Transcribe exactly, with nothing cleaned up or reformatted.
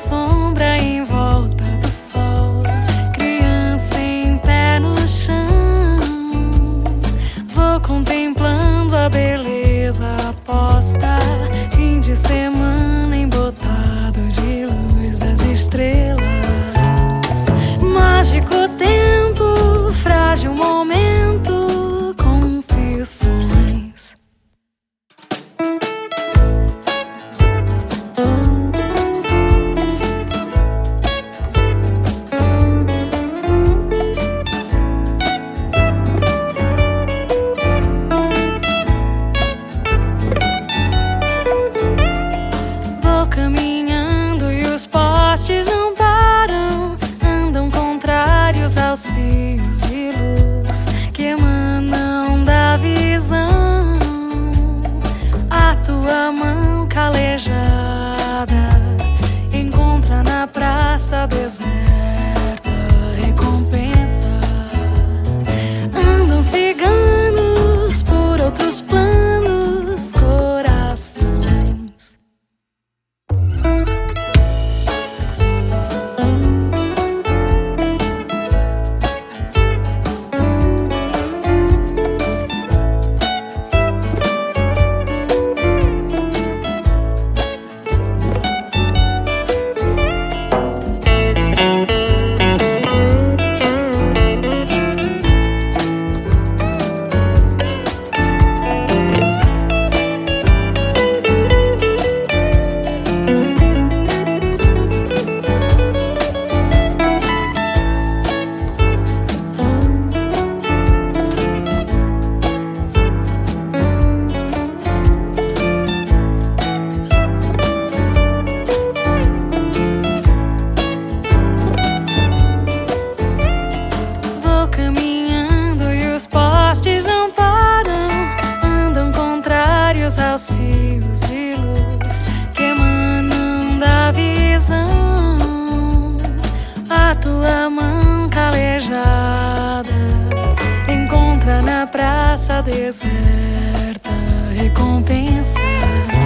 sombra em volta do sol, criança em pé no chão. Vou contemplando a beleza posta, fim de semana embotado de luz das estrelas. Mágico tempo, frágil momento, confissões. Vou caminhando e os postes não param, andam contrários aos fios de luz que emanam da visão. A tua mão calejada encontra na praça deserta recompensa. Andam ciganos por outros planos, corações. Vou caminhando e os postes não param, andam contrários aos fios de luz que emanam da visão. A tua mão calejada encontra na praça deserta recompensa.